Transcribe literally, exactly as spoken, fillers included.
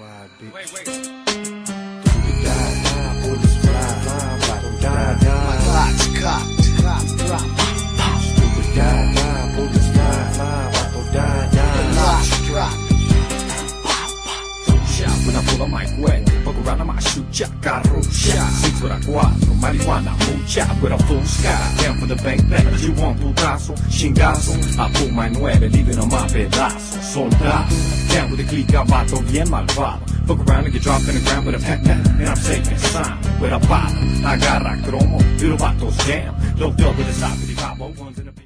wide, bitch. Wait, wait. Die, die, bullets fly, fly, about to die, die. My Glock's cocked. Drop, drop. Stupid die, die, bullets fly, fly, about to die, die. The Glock's drop. When I pull a mic wet, fuck around I might shoot ya, carro shot, six with a cuatro, marihuana, mucha, with a full sky, down for the bank bag, you want putazo, chingazo, I pull my nueve, leaving on my pedazo, soldado, down with the clique, vato, bien malvado, fuck around and get dropped in the ground with a pen, and I'm safe and sound, with a bottle, agarra cromo, little vatos jam, locked up with a